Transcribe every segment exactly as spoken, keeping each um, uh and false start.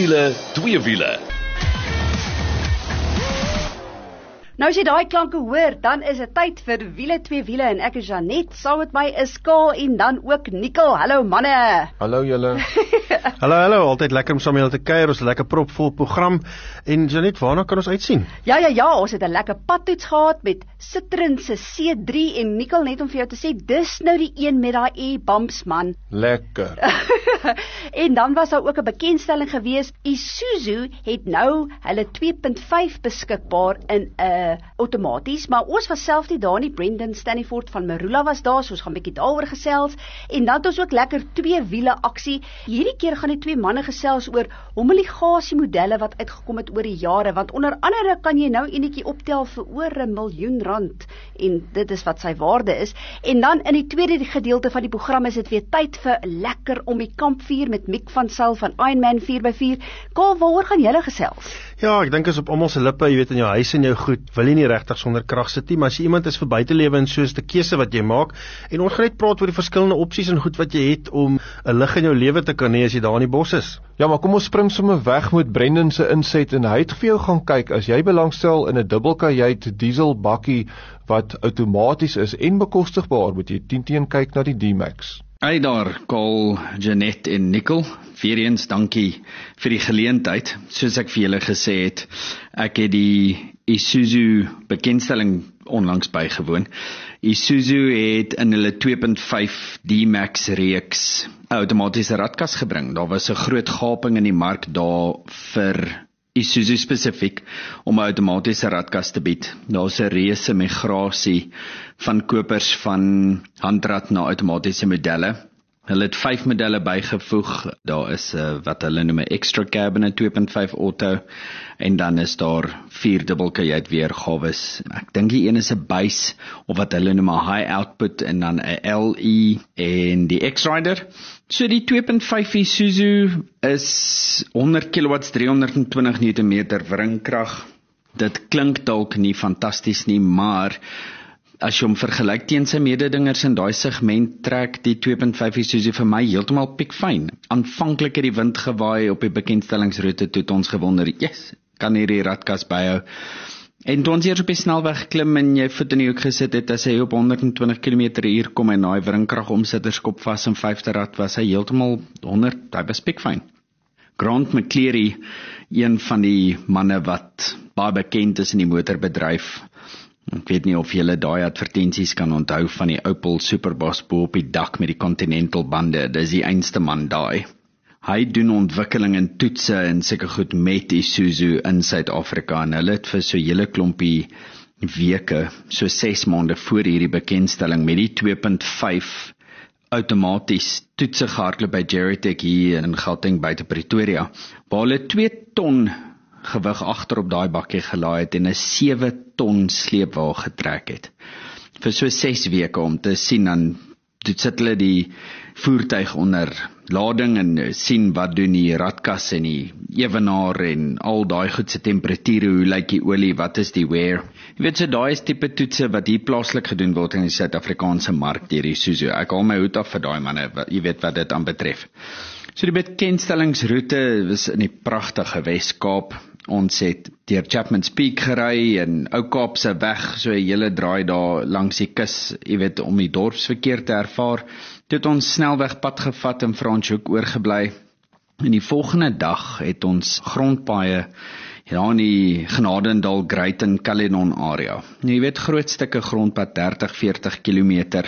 wiele, twee wiele. Nou as jy daai klanke hoor, dan is dit tyd vir wiele twee wiele en ek is Janet, saam met my is Kaal en dan ook Nicole. Hallo manne. Hallo julle. Hallo, hallo, altyd lekker om saam met julle te kuier, ons het 'n lekker propvol program. En Janet, waarna kan ons uitsien? Ja, ja, ja, ons het 'n lekker padtoets gehad met Citroen se C drie en Nicole, net om vir jou te sê, dis nou die een met daai e-bumps man. Lekker. En dan was daar ook 'n bekendstelling gewees. Isuzu het nou hulle twee punt vyf beskikbaar in 'n uh, outomaties, maar ons was self nie daar nie. Brendan Staniford van Marula was daar, so ons gaan 'n bietjie daaroor gesels. En dan het ons ook lekker twee wiele aksie. Hierdie keer gaan die twee manne gesels oor homologasie modelle wat uitgekom het oor die jare, want onder andere kan jy nou enetjie optel vir oor 'n miljoen rand en dit is wat sy waarde is. En dan in die tweede gedeelte van die program is dit weer tyd vir lekker om die kampvuur met Mick van Sail van Ironman vier by vier. Kaal, waaroor gaan julle gesels? Ja, ek dink is op almal se lippe, jy weet in jou huis en jou goed, wil jy nie regtig sonder krag sit nie, maar as jy iemand is vir buitelewe en soos die keuse wat jy maak, en ons gaan net praat oor die verskillende opsies en goed wat jy het om 'n lig in jou lewe te kan hê as jy daar in die bos is. Ja, maar kom ons spring sommer weg met Brendan se inset en hy het vir jou gaan kyk, as jy belangstel in 'n dubbelkajuit diesel bakkie wat outomaties is en bekostigbaar, moet jy tien teen kyk na die D-Max. Hey daar, Kaal, Janet en Nicole. Weer eens dankie vir die geleentheid. Soos ek vir julle gesê het, ek het die Isuzu bekendstelling onlangs bygewoon. Isuzu het in hulle twee punt vyf D-Max reeks 'n outomatiese radkas gebring. Daar was 'n groot gaping in die mark daar vir Isuzu spesifiek om 'n outomatiese radkas te bied. Daar's 'n reuse migrasie van kopers van handrat na outomatiese modelle. Hulle het vyf modelle bygevoeg. Daar is uh, wat hulle noem 'n extra cabin twee punt vyf auto en dan is daar vier dubbelkajuit weergawes. Ek dink die een is 'n base of wat hulle noem 'n high output en dan 'n L E en die X-Rider. So die twee punt vyf Isuzu is honderd kilowatts, driehonderdtwintig newtonmeter wringkrag. Dit klink dalk nie fantasties nie, maar as jy hom vergelyk teen sy mededingers in daai segment, trek die twee punt vyf Isuzu vir my heeltemal piekfyn. Aanvanklik het die wind gewaai op die bekendstellingsroete, toe het ons gewonder, yes, kan hierdie radkas byhou. En toe ons eers op die snelweg klim en jy voet in die hoek gesit het, as hy op honderdtwintig kilometer per uur kom en daai wringkrag omsitterskop vas in vyfde rad, was hy heeltemal honderd, hy was piekfyn. Grant McCleary, een van die manne wat baie bekend is in die motorbedryf, ek weet nie of julle daai advertensies kan onthou van die Opel Superbus bo op die dak met die Continental bande, dis die einste man daai. Hy doen ontwikkeling en toetse en seker goed met Isuzu in Suid-Afrika en hulle het vir so hele klompie weke, so ses maande voor hierdie bekendstelling met die twee punt vyf outomaties toetse gehardloop by Geritech hier in Gauteng buite Pretoria, waar hulle twee ton gewig agter op daai bakkie gelaai het en 'n sewe ton sleepwa getrek het. Vir so ses weke om te sien, dan sit hulle die voertuig onder lading en sien wat doen die radkas en die ewenaar en al daai goed se temperature, hoe lyk die olie, wat is die wear. Jy weet, so daai is tipe toetse wat hier plaaslik gedoen word in die Suid-Afrikaanse mark deur die Isuzu. Ek haal my hoed af vir daai manne, jy weet wat dit aanbetref. So die bekendstellingsroete was in die pragtige Wes-Kaap. Ons het deur Chapman's Peak gery en Ou Kaapse weg, so 'n hele draai daar langs die kus, jy weet, om die dorpsverkeer te ervaar. Toe het ons snelwegpad gevat in Franschhoek oorgebly. En die volgende dag het ons grondpaaie ja, in die Genadendal, Greyton, Cullinan area. Nou, jy weet, groot stukke grondpad, dertig, veertig kilometer,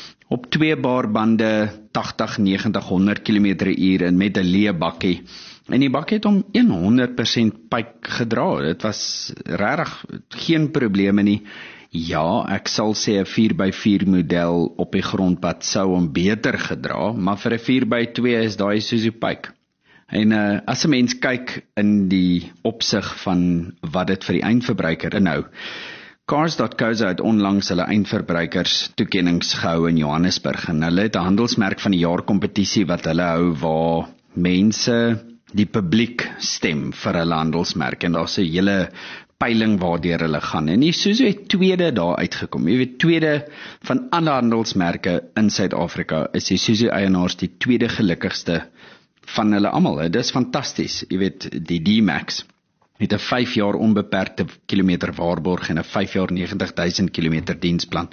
op twee baarbande, tagtig, negentig, honderd kilometer per uur en met 'n leë bakkie. En die bakkie het hom honderd persent pyk gedra. Dit was regtig geen probleme nie. Ja, ek sal sê 'n vier by vier model op die grondpad sou hom beter gedra, maar vir 'n vier by twee is daai Isuzu pyk. En uh, as 'n mens kyk in die opsig van wat dit vir die eindverbruiker inhou, Cars dot co za het onlangs hulle eindverbruikers toekennings gehou in Johannesburg en hulle het 'n handelsmerk van die jaar kompetisie wat hulle hou waar mense, die publiek stem vir hulle handelsmerk en daar's 'n hele peiling waardeur hulle gaan. En Isuzu het tweede daar uitgekom. Jy weet, tweede van alle handelsmerke in Suid-Afrika is Isuzu eienaars die tweede gelukkigste van hulle almal. Dit is fantasties. Jy weet, die D-Max het 'n vyf jaar onbeperkte kilometer waarborg en 'n vyf jaar negentig duisend kilometer diensplan.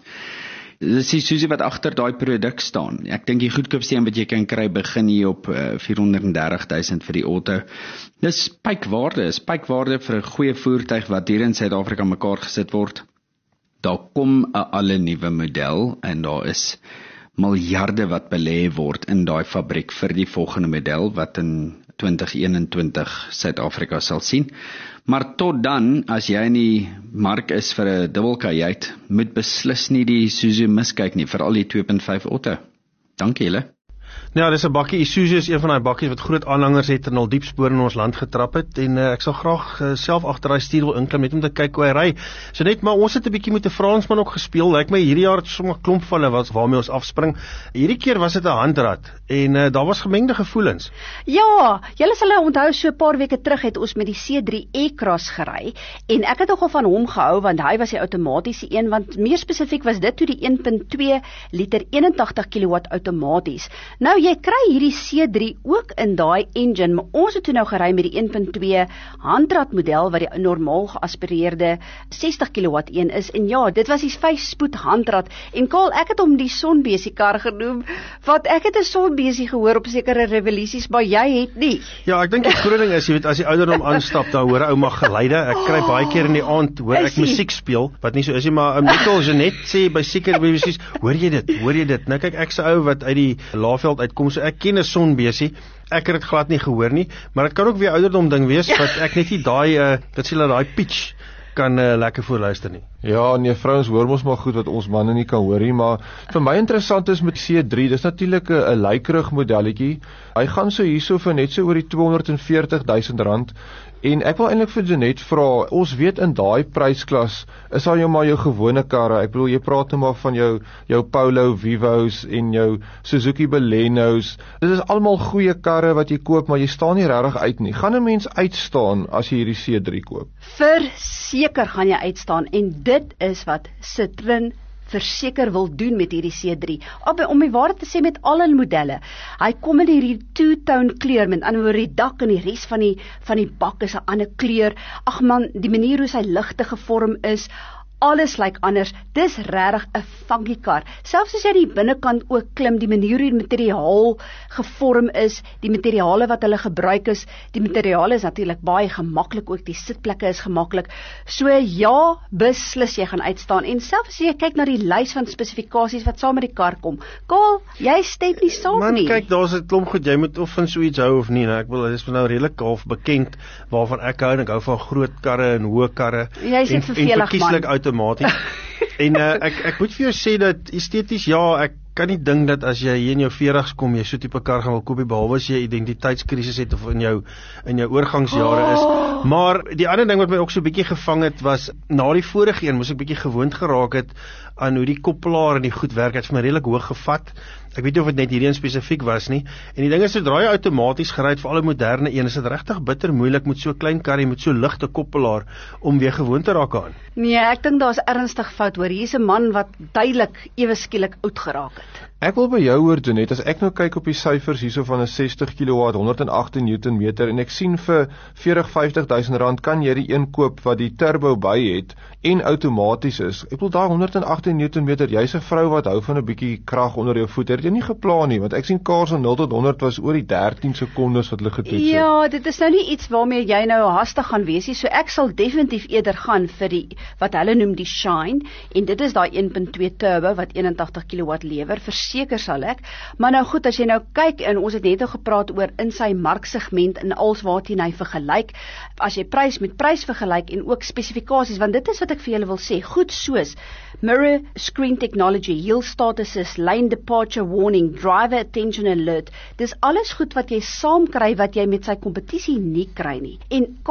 Dis die Isuzu wat agter daai produk staan. Ek dink die goedkoopste een wat jy kan kry begin hier op uh, vierhonderddertig duisend vir die auto. Dis spykwaarde, spykwaarde vir 'n goeie voertuig wat hier in Suid-Afrika mekaar gesit word. Daar kom 'n alle nuwe model en daar is miljarde wat belê word in daai fabriek vir die volgende model wat in twintig eenentwintig Suid-Afrika sal sien. Maar tot dan, as jy in die mark is vir 'n dubbelkajuit, moet beslis nie die Isuzu miskyk nie, veral die twee punt vyf auto. Dankie julle. Nou ja, dis 'n bakkie. Isuzu is een van daai bakkies wat groot aanhangers het en al diep spore in ons land getrap het en uh, ek sal graag uh, self agter daai stuur wil inklim net om te kyk hoe hy ry. So net maar ons het 'n bietjie met 'n Fransman ook gespeel. Lyk my hierdie jaar het sommer klomp van hulle was waarmee ons afspring. Hierdie keer was dit 'n handrat en uh, daar was gemengde gevoelens. Ja, julle sal onthou so 'n paar weke terug het ons met die C drie E-Cross gery en ek het nogal van hom gehou want hy was die outomatiese een, want meer spesifiek was dit toe die een punt twee liter eenentagtig kilowatt outomaties. Nou jy kry hierdie C drie ook in daai engine, maar ons het toe nou gery met die een punt twee handrat model wat die normaal geaspireerde sestig kilowatt een is en ja, dit was die vyf spoed handrat en Karl, ek het hom die sonbesie kar genoem, want ek het 'n sonbesie gehoor op sekere revolusies, maar jy het nie. Ja, ek dink die groot ding is, jy weet, as die ouderdom aanstap, dan hoor 'n ou maar geluide. Ek kry baie keer in die aand hoor ek musiek speel, wat nie so is nie, maar um, Nicole Jeanette sê by sekere revolusies, hoor jy dit, hoor jy dit? Nou kyk, ek se ou wat uit die Laagveld uitkom, so ek ken 'n sonbesie. Ek het dit glad nie gehoor nie, maar dit kan ook weer ouderdom ding wees wat ek net nie daai uh, wat sê hulle daai pitch kan uh, lekker voorluister nie. Ja, nee, vrouens hoor mos maar goed wat ons manne nie kan hoor nie, maar vir my interessant is met C drie, dis natuurlik 'n 'n lykerig modelletjie. Hy gaan so hierso vir net so oor die tweehonderdveertig duisend rand. En ek wil eintlik vir Jeanette vra, ons weet in daai prysklas is al jou maar jou gewone karre. Ek bedoel jy praat nou maar van jou jou Polo Vivos en jou Suzuki Balenos. Dit is almal goeie karre wat jy koop, maar jy staan nie regtig uit nie. Gaan 'n mens uitstaan as jy hierdie C drie koop? Verseker gaan jy uitstaan en dit is wat Citroen verseker wil doen met hierdie C drie. Op, om die waarheid te sê met al hulle modelle. Hy kom in hierdie two-tone kleur, met ander woorde die dak en die res van die van die bak is 'n ander kleur. Ag man, die manier hoe sy ligte gevorm is, alles lyk anders. Dis regtig 'n funky kar. Selfs as jy die binnekant ook klim, die manier hoe die materiaal gevorm is, die materiale wat hulle gebruik is, die materiale is natuurlik baie gemaklik ook, die sitplekke is gemaklik. So ja, beslis jy gaan uitstaan. En selfs as jy kyk na die lys van spesifikasies wat saam met die kar kom. Karl, jy stem nie saam Man, nie. kyk, daar's 'n klomp goed, jy moet of van so iets hou of nie. Nou, ek wil, dit is nou redelik half bekend waarvan ek hou, en ek hou van groot karre en hoë karre. Jy sê vervelig man. Outomaties. En uh, ek ek moet vir jou sê dat esteties, ja, ek kan nie dink dat as jy hier in jou veertigs kom, jy so tipe kar gaan wil koop, behalwe as jy 'n identiteitskrisis het of in jou in jou oorgangsjare is. Maar die ander ding wat my ook so 'n bietjie gevang het was, na die vorige een moes ek bietjie gewoond geraak het aan hoe die koppelaar en die goed werk. Het vir my redelik hoog gevat. Ek weet nie of dit net hierdie een spesifiek was nie. En die ding is, sodra jy outomaties gery het vir al die moderne een, is dit regtig bitter moeilik met so 'n klein karrie met so ligte koppelaar om weer gewoond te raak aan. Nee, ek dink daar's ernstig fout hoor. Hier's 'n man wat duidelik ewe skielik oud geraak het. Ek wil by jou hoor, Jeanette, as ek nou kyk op die syfers hierso van 'n sestig kilowatt, honderdagttien newtonmeter, en ek sien vir veertig vyftig duisend rand kan jy die een koop wat die turbo by het en outomaties is. Ek wil daar honderdagttien newtonmeter, jy's 'n vrou wat hou van 'n bietjie krag onder jou voete. Het jy nie geplan nie, want ek sien cars van nul tot honderd was oor die dertien sekondes wat hulle getoets het. Ja, dit is nou nie iets waarmee jy nou hastig gaan wees nie, so ek sal definitief eerder gaan vir die wat hulle noem die Shine, en dit is daai een punt twee turbo wat eenentagtig kilowatt lewer. Verseker sal ek, maar nou goed, as jy nou kyk, en ons het net al gepraat oor in sy marksegment en als waarteen hy vergelyk, as jy prys met prys vergelyk en ook spesifikasies, want dit is wat ek vir julle wil sê, goed soos mirror screen technology, hill start assist, lane departure warning, driver attention alert, dis alles goed wat jy saam kry wat jy met sy kompetisie nie kry nie. En Karl,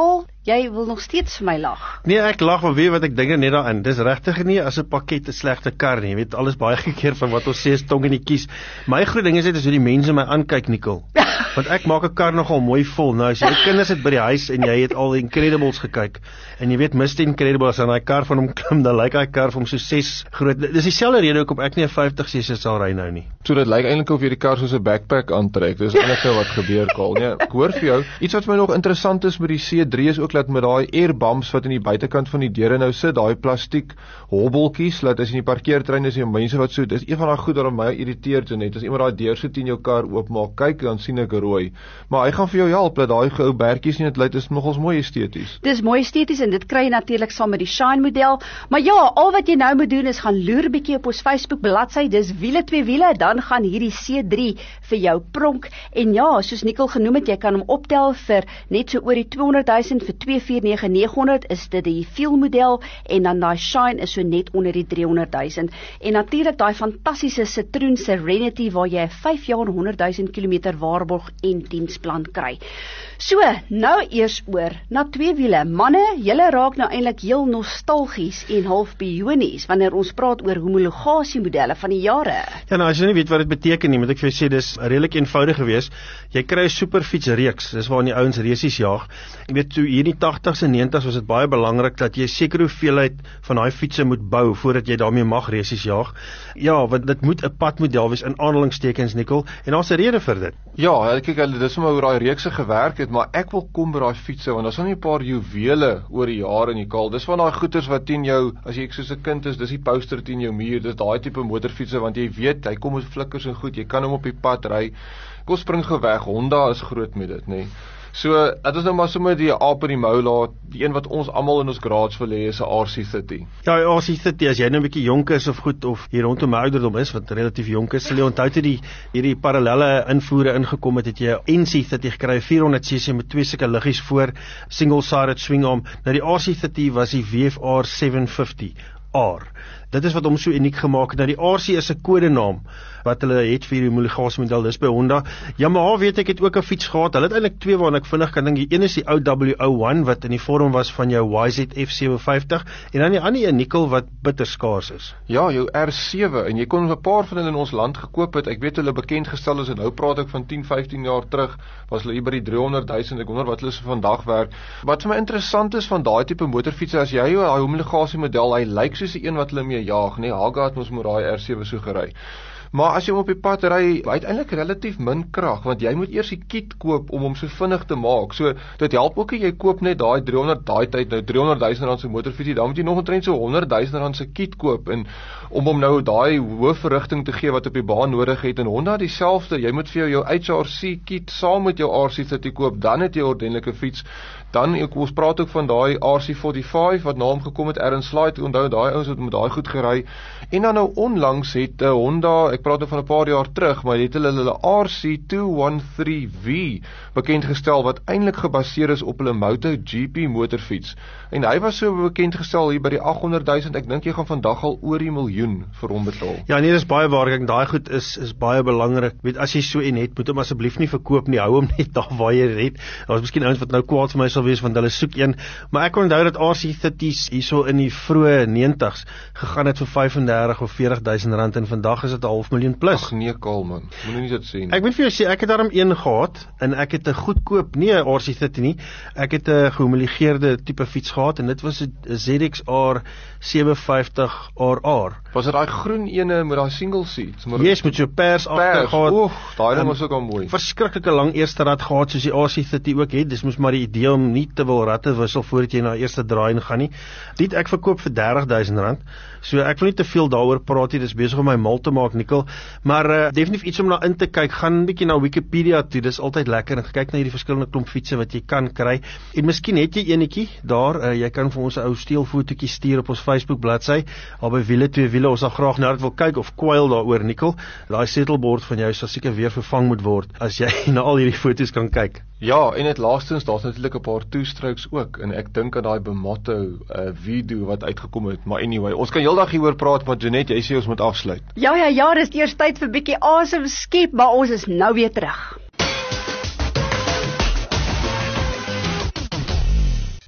Jy wil nog steeds vir my lag. Nee, ek lag, maar weet wat ek dink net daarin. Dis regtig nie as 'n pakket 'n slegte kar nie. Jy weet alles baie keer van wat ons sê is tong in die kies. My groot ding is net as hoe die mense my aankyk, Nicole. Want ek maak 'n kar nogal mooi vol. Nou as jou kinders het by die huis en jy het al die Incredibles gekyk en jy weet Mister Incredible as aan daai kar van hom klim, dan lyk daai kar vir hom so ses groot. Dis dieselfde rede hoekom ek nie 'n vyftig cc sal ry nou nie. So dit lyk eintlik of jy die kar soos 'n backpack aantrek. Dis eintlik wat gebeur, Kaal. Nee, ek hoor vir jou. Iets wat vir my nog interessant is met die C drie is ook dat met daai airbumps wat aan die buitekant van die deure nou sit, daai plastiek hobbeltjies, laat as jy in die parkeerterrein is en mense wat so, dis een van daai goed wat my irriteer toe net. As iemand daai deur so teen jou kar oopmaak, kyk dan sien ek rooi. Maar hy gaan vir jou help dat daai ou bertjies nie net lyk, is nogals mooi esteties. Dis mooi esteties en dit kry jy natuurlik saam met die Shine model. Maar ja, al wat jy nou moet doen is gaan loer bietjie op ons Facebook bladsy. Dis wiele twee wiele, dan gaan hierdie C drie vir jou pronk. En ja, soos Nicole genoem het, jy kan hom optel vir net so oor die tweehonderd duisend vir twee vier nege neghonderd is dit die Feel model en dan daai Shine is so net onder die driehonderd duisend. En natuurlik daai fantastiese Citroen Serenity waar jy vyf jaar honderd duisend kilometer waarborg en diensplan kry. So, nou eers oor na twee wiele. Manne, julle raak nou eintlik heel nostalgies en half bionies wanneer ons praat oor homologasiemodelle van die jare. Ja, nou as jy nie weet wat dit beteken nie, moet ek vir jou sê dis redelik eenvoudig geweest. Jy kry 'n superfiets reeks, dis waarin die ouens resies jaag. Ek weet toe hier in die tagtigs en negentigs was dit baie belangrik dat jy sekere hoeveelheid van daai fietsse moet bou voordat jy daarmee mag resies jaag. Ja, want dit moet 'n padmodel wees in aanhalingstekens, Nicole, en daar's 'n rede vir dit. Ja, kyk, hulle dis maar hoe daai reekse gewerk het, maar ek wil kom by daai fietsse want daar's al 'n paar juwele oor die jare in die Kaal. Dis van daai goeters wat teen jou, as jy soos 'n kind is, dis die poster teen jou muur, dis daai tipe motorfietsse want jy weet, hy kom met flikkers en goed, jy kan hom op die pad ry. Kom spring gou weg. Honda is groot met dit, nê. Nee. So, dit is nou maar sommer die aap in die mou laat, die een wat ons almal in ons garage wil hê is 'n R C thirty. Ja, R C thirty, as jy nou 'n bietjie jonk is of goed, of hier rondom my ouderdom is, wat relatief jonk is, sal jy onthou toe die hierdie parallelle invoere ingekom het, het jy 'n N C thirty gekry, vierhonderd cc met twee sulke liggies voor, single-sided swing arm. Nou die R C thirty was die V F R seven fifty R. Dit is wat hom so uniek gemaak het. Nou die R C is 'n kodenaam wat hulle het vir die homologasiemodel, dis by Honda. Yamaha weet ek het ook 'n fiets gehad. Hulle het eintlik twee waarna ek vinnig kan dink. Die een is die ou W O one wat in die vorm was van jou Y Z F seven fifty en dan die ander een Nicole wat bitter skaars is. Ja, jou R seven en jy kon 'n paar van hulle in ons land gekoop het. Ek weet hulle bekend gestel is en nou praat ek van ten, vyftien jaar terug was hulle hier by die driehonderd duisend. Ek wonder wat hulle so vandag werk. Wat vir my interessant is van daai tipe motorfietsse, as jy jou homologasiemodel, hy lyk soos die een wat hulle mee jaag, nee, Haga het ons met daai R seven so gery. Maar as jy hom op die pad ry, hy het eintlik relatief min krag, want jy moet eers die kit koop om hom so vinnig te maak. So dit help ook jy koop net daai driehonderd daai tyd nou driehonderd duisend rand se motorfietsie, dan moet jy nog omtrent so honderd duisend rand se kit koop en om hom nou daai hoë verrigting te gee wat op die baan nodig het. En Honda dieselfde, jy moet vir jou jou H R C kit saam met jou R C thirty koop, dan het jy 'n ordentlike fiets. Dan ek ons praat ook van daai R C forty-five wat na hom gekom het, Aaron Slide, onthou daai ouens wat met daai goed gery. En dan nou onlangs het 'n uh, Honda, ek praat nou van 'n paar jaar terug, maar het hulle hulle R C two thirteen V bekend gestel wat eintlik gebaseer is op hulle MotoGP motorfiets. En hy was so bekend gestel hier by die agthonderd duisend. Ek dink jy gaan vandag al oor die miljoen vir hom betaal. Ja, nee, dis baie waar. Ek daai goed is is baie belangrik. Weet as jy so en het, moet hom asseblief nie verkoop nie. Hou hom net daar waar jy het. Daar's miskien ouens wat nou kwaad vir my sal wees want hulle soek een, maar ek onthou dat R C thirty's hierso in die vroeë negentigs gegaan het vir vyf en dertig of veertig duisend rand en vandag is dit 'n half miljoen plus. Ag nee, Kaal man. Moenie nie dit sê nie. Ek moet vir jou sê ek het daarom een gehad en ek het 'n goedkoop, nie 'n R C thirty nie. Ek het 'n gehomologeerde tipe fiets gehad en dit was 'n Z X R seven fifty R R. Was dit daai groen ene met daai single seats? Maar yes, met jou pers agter gehad. Oef, daai ding was ook al mooi. Verskriklike lang eerste rad gehad soos die R C thirty ook het. Dis mos maar die idee om nie te wil ratte wissel voordat jy na eerste draai gaan nie. Dit ek verkoop vir dertig duisend rand. So ek wil nie te veel daaroor praat nie. Dis besig om my mal te maak, Nicole. Maar uh, definitief iets om na in te kyk. Gaan 'n bietjie na Wikipedia toe. Dis altyd lekker en kyk na hierdie verskillende klomp fietsse wat jy kan kry. En miskien het jy enetjie daar. Uh, jy kan vir ons 'n ou steelfotootjie stuur op ons Facebook bladsy. Albei wiele twee wiele. Ons sal graag nou dit wil kyk of kwyl daaroor, Nicole. Daai settlebord van jou sal seker weer vervang moet word as jy na al hierdie foto's kan kyk. Ja, en dit laastens, daar's natuurlik 'n paar two-strokes ook en ek dink aan daai Bemotto uh, video wat uitgekom het. Maar anyway, ons kan heeldag hieroor praat, maar Jeanette, jy sê ons moet afsluit. Ja, ja, ja, dis eers tyd vir 'n bietjie asem skep, maar ons is nou weer terug.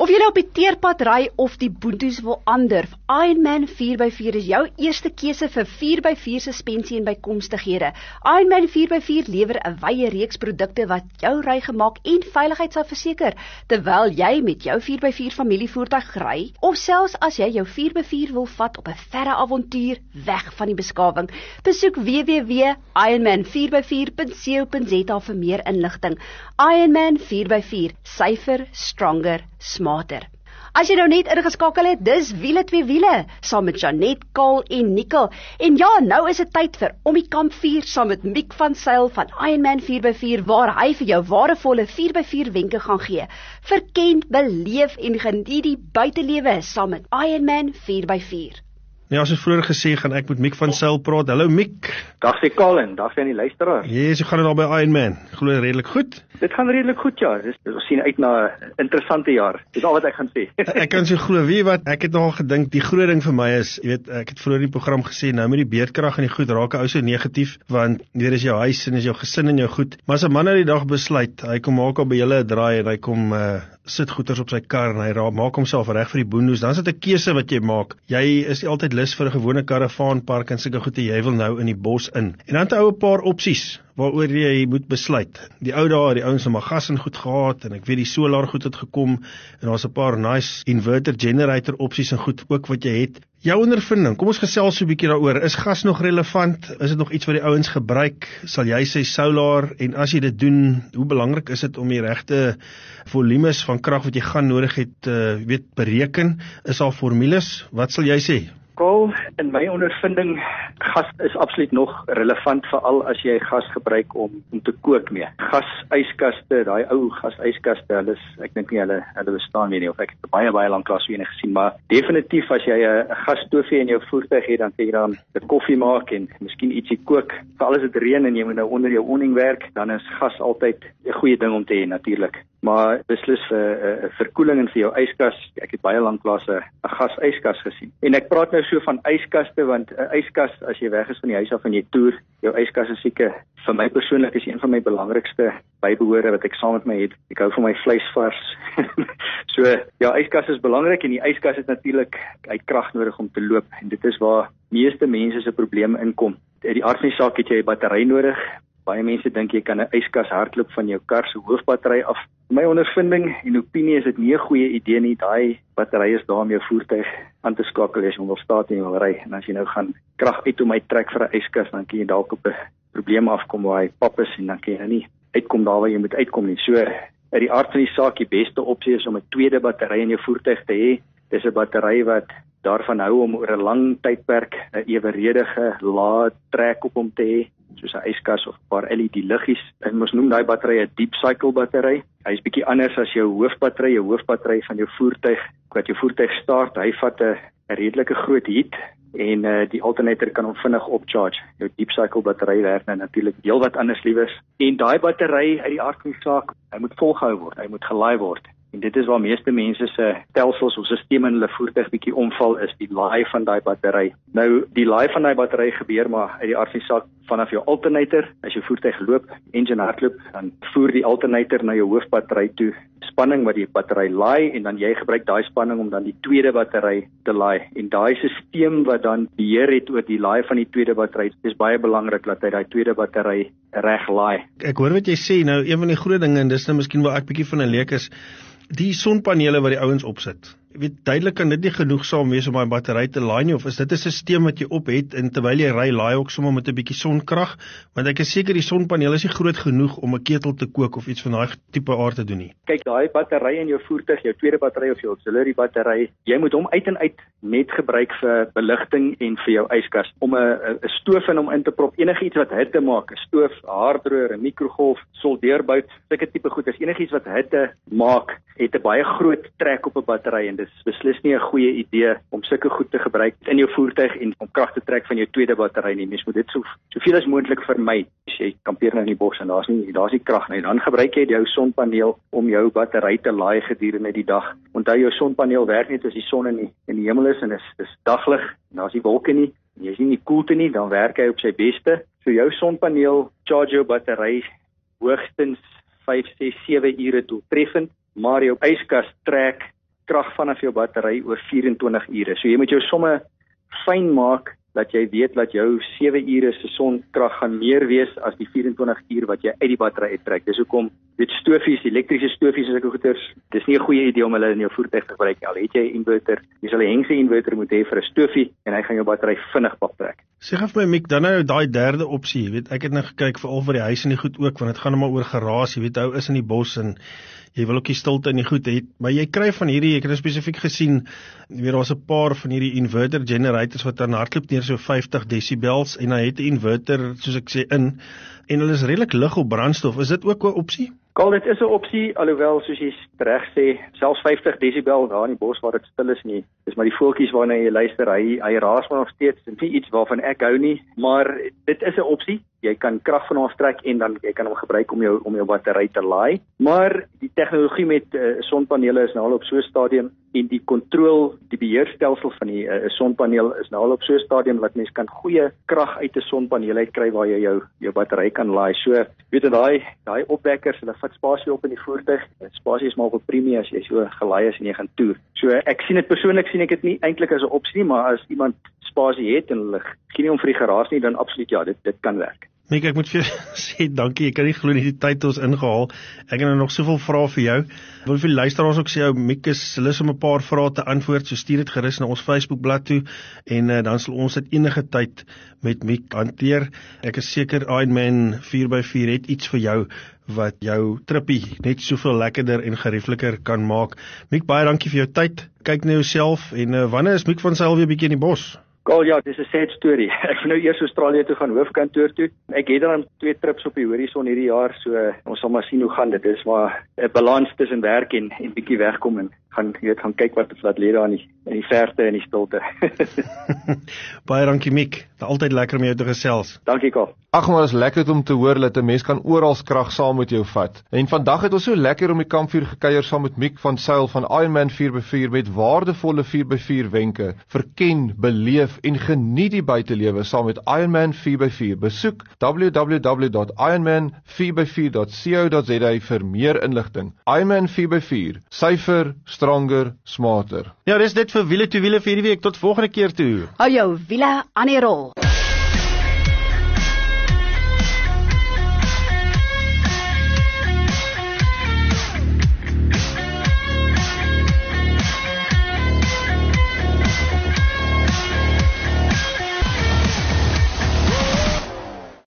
Of jy nou op die teerpad ry of die boontoes wil aandurf, Ironman vier by vier is jou eerste keuse vir vier by vier suspensie en bykomstighede. Ironman vier by vier lewer 'n wye reeks produkte wat jou rygemaak en veiligheid sal verseker, terwyl jy met jou vier by vier familievoertuig ry, of selfs as jy jou vier by vier wil vat op 'n verre avontuur weg van die beskawing. Besoek w w w punt ironman vier by vier punt co punt za vir meer inligting. Ironman vier by vier, safer, stronger, smarter. As jy nou net ingeskakel het, dis Wiele twee Wiele, saam met Janet, Kaal en Nicole. En ja, nou is dit tyd vir Om die Kampvuur, saam met Miek van Sail van Ironman vier by vier, waar hy vir jou waardevolle vier by vier wenke gaan gee. Verken, beleef en geniet die buitelewe, saam met Ironman vier by vier. Ja, soos vroeër gesê, gaan ek met Miek van Sail praat. Hallo Miek. Dag sê Colin, dag sê aan die luisteraar. Yes, hoe gaan dit al by Ironman? Glo redelik goed. Dit gaan redelik goed, ja. Dis, ons sien uit na 'n interessante jaar. Dis al wat ek gaan sê. Ek kan so glo, weet wat, ek het nogal gedink, die groot ding vir my is, jy weet, ek het vroeër in die program gesê, nou met die beerdkrag en die goed raak 'n ou so negatief, want weer is jou huis en is jou gesin en jou goed. Maar as 'n man nou die dag besluit, hy kom maak al by julle 'n draai en hy kom uh, sit goeders op sy kar en hy raak maak homself reg vir die boondoes, dan is dit 'n keuse wat jy maak. Jy is nie altyd lus vir 'n gewone karavaanpark en sulke goede, jy wil nou in die bos in. En dan het jy 'n paar opsies waaroor jy moet besluit. Die ou dae, die ouens het maar gas en goed gehad en ek weet die solar goed het gekom en daar's 'n paar nice inverter generator opsies en goed ook wat jy het. Jou ondervinding, kom ons gesels so 'n bietjie daaroor. Is gas nog relevant? Is dit nog iets wat die ouens gebruik? Sal jy sê solar? En as jy dit doen, hoe belangrik is dit om die regte volumes van krag wat jy gaan nodig het, uh, weet bereken? Is daar formules? Wat sal jy sê? Cole, in my ondervinding, gas is absoluut nog relevant veral as jy gas gebruik om om te kook mee. Gas-yskaste, daai ou gas-yskaste, hulle is, ek dink nie hulle hulle bestaan meer nie, of ek het baie baie lank lank weer gesien, maar definitief as jy 'n gasstoofie in jou voertuig het, dan kan jy dan 'n koffie maak en miskien ietsie kook. Veral as dit reën en jy moet nou onder jou awning werk, dan is gas altyd 'n goeie ding om te hê natuurlik. Maar beslis vir uh, verkoeling en vir jou yskas, ek het baie lank lank 'n gas-yskas gesien. En ek praat nou so van yskaste, want 'n yskas, as jy weg is van die huis af en jy toer, jou yskas is seker, vir my persoonlik is een van my belangrikste bybehore wat ek saam met my het. Ek hou van my vleis vars. So, ja, yskas is belangrik en die yskas het natuurlik uit krag nodig om te loop en dit is waar meeste mense se probleme inkom. In die aard van die saak het jy 'n battery nodig. Baie mense dink jy kan 'n yskas hardloop van jou kar se hoofbattery af. My ondervinding en opinie is dit nie 'n goeie idee nie. Daai battery is daar om jou voertuig aan te skakel as jy wil staat en jy wil ry. En as jy nou gaan krag uit om uit trek vir 'n yskas, dan kan jy dalk op 'n probleem afkom waar hy pap is en dan kan jy nou nie uitkom daar waar jy moet uitkom nie. So, uit die aard van die saak, die beste opsie is om 'n tweede battery in jou voertuig te hê. Dis 'n battery wat daarvan hou om oor 'n lang tydperk 'n eweredige lae trek op hom te hê, soos 'n yskas of 'n paar L E D liggies. En ons noem daai battery 'n deep cycle battery. Hy is bietjie anders as jou hoofbattery, jou hoofbattery van jou voertuig. Wat jou voertuig start, hy vat 'n 'n redelike groot heat en uh, die alternator kan hom vinnig opcharge. Jou deep cycle battery werk nou natuurlik heel wat anders liewers. En daai battery uit die aard van die saak, hy moet volgehou word, hy moet gelaai word. En dit is waar meeste mense se stelsels of stelsels in hulle voertuig bietjie omval, is die laai van daai battery. Nou, die laai van daai battery gebeur maar uit die aard van die saak vanaf jou alternator. As jou voertuig loop, engine hardloop, dan voer die alternator na jou hoofbattery toe spanning wat die battery laai en dan jy gebruik daai spanning om dan die tweede battery te laai. En daai stelsel wat dan beheer het oor die laai van die tweede battery, dis baie belangrik dat hy daai tweede battery reg laai. Ek hoor wat jy sê, nou een van die groot dinge en dis nou miskien waar ek bietjie van 'n leek is, die sonpanele wat die ouens opsit. Jy weet, duidelik kan dit nie genoegsaam wees om my battery te laai nie, of is dit 'n stelsel wat jy op het en terwyl jy ry, laai ook sommer met 'n bietjie sonkrag, want ek is seker die sonpanele is nie groot genoeg om 'n ketel te kook of iets van daai tipe aard te doen nie. Kyk, daai battery in jou voertuig, jou tweede battery of jou auxiliary battery, jy moet hom uit en uit net gebruik vir beligting en vir jou yskas, om 'n 'n stoof in hom in te prop, enigiets wat hitte maak, 'n stoof, 'n haardroër, 'n mikrogolf, soldeerbout, sulke tipe goed, as enigiets wat hitte maak, het 'n baie groot trek op 'n battery en dis beslis nie 'n goeie idee om sulke goed te gebruik in jou voertuig en om krag te trek van jou tweede battery nie. Mens moet dit so soveel as moontlik vermy. As jy kampeer nou in die bos en daar's nie daar's nie krag nie, dan gebruik jy jou sonpaneel om jou battery te laai gedurende die dag. Onthou, jou sonpaneel werk net as die son in die in die hemel is en dis dis daglig en daar's nie wolke nie en jy is nie in die koelte nie, dan werk hy op sy beste. So jou sonpaneel charge jou battery hoogstens vyf, ses, sewe ure doeltreffend, maar jou yskas trek krag vanaf jou battery oor vyf en twintig ure. So jy moet jou somme fyn maak dat jy weet dat jou sewe ure se sonkrag gaan meer wees as die vyf en twintig uur wat jy uit die battery uittrek. Dis hoekom dit stofies, elektriese stofies en sulke goeders, dis nie 'n goeie idee om hulle in jou voertuig te gebruik nie. Al het jy 'n inverter, jy sal 'n Hengse inverter moet hê vir 'n stofie en hy gaan jou battery vinnig optrek. Sê gou vir my Mick, dan nou daai derde opsie, jy weet, ek het nou gekyk veral vir die huis en die goed ook, want dit gaan nou maar oor geraas, jy weet, ou is in die bos en jy wil ook die stilte in die goed hê, maar jy kry van hierdie, ek het spesifiek gesien, jy weet, daar's 'n paar van hierdie inverter generators wat dan hardloop neer so vyftig decibels en hy het 'n inverter, soos ek sê, in, en hulle is redelik lig op brandstof. Is dit ook 'n opsie? Kal, dit is 'n opsie, alhoewel soos jy reg sê, selfs vyftig decibel daar in die bos waar dit stil is nie. Dis maar die voeltjies waarna jy luister, hy hy raas maar nog steeds. Dit is nie iets waarvan ek hou nie, maar dit is 'n opsie. Jy kan krag van hom aftrek en dan jy kan hom gebruik om jou om jou battery te laai. Maar die tegnologie met uh, sonpanele is nou al op so 'n stadium en die kontrole, die beheerstelsel van die uh, sonpaneel is nou al op so 'n stadium dat mens kan goeie krag uit 'n sonpaneel uit kry waar jy jou jou battery kan laai. So, weet jy, daai daai opwekkers, hulle vat spasie op in die voertuig. Spasie is maar op 'n premie as jy so gelaai is en jy gaan toer. So ek sien dit persoonlik sien ek dit nie eintlik as 'n opsie, maar as iemand spasie het en hulle gee nie om vir die geraas nie, dan absoluut ja, dit dit kan werk. Mick, ek moet vir jou sê dankie, ek kan nie glo nie die tyd ons ingehaal. Ek het nog soveel vrae vir jou. Ek wil vir die luisteraars ook sê, ou Mick is lus om 'n paar vrae te antwoord, so stuur dit gerus na ons Facebookblad toe en uh, dan sal ons dit enige tyd met Mick hanteer. Ek is seker Ironman vier by vier het iets vir jou wat jou trippie net soveel lekkerder en geriefliker kan maak. Mick, baie dankie vir jou tyd. Kyk na jouself en uh, wanneer is Mick van Sail weer bietjie in die bos? Kal, ja, dis 'n sad story. Ek moet nou eers Australië toe gaan, hoofkantoor toe. Ek het dan twee trips op die horison hierdie jaar, so uh, ons sal maar sien hoe gaan dit. Dit is maar 'n balans tussen werk en en bietjie wegkom en gaan weet gaan kyk wat wat lê daar in die in die verte en die stilte. Baie dankie Mick. Dit is altyd lekker om jou te gesels. Dankie Kal. Ag maar, is lekker om te hoor dat 'n mens kan oral krag saam met jou vat. En vandag het ons so lekker om die kampvuur gekuier saam met Mick van Sail van Ironman vier by vier met waardevolle vier by vier wenke. Verken, beleef en geniet die buitelewe saam met Ironman vier by vier. Besoek w w w dot ironman vier by vier dot co dot za vir meer inligting. Ironman vier by vier. Syfer, stronger, smarter. Ja, dis dit vir wiele toe wiele vir hierdie week. Tot volgende keer toe. Hou jou wiele aan die rol.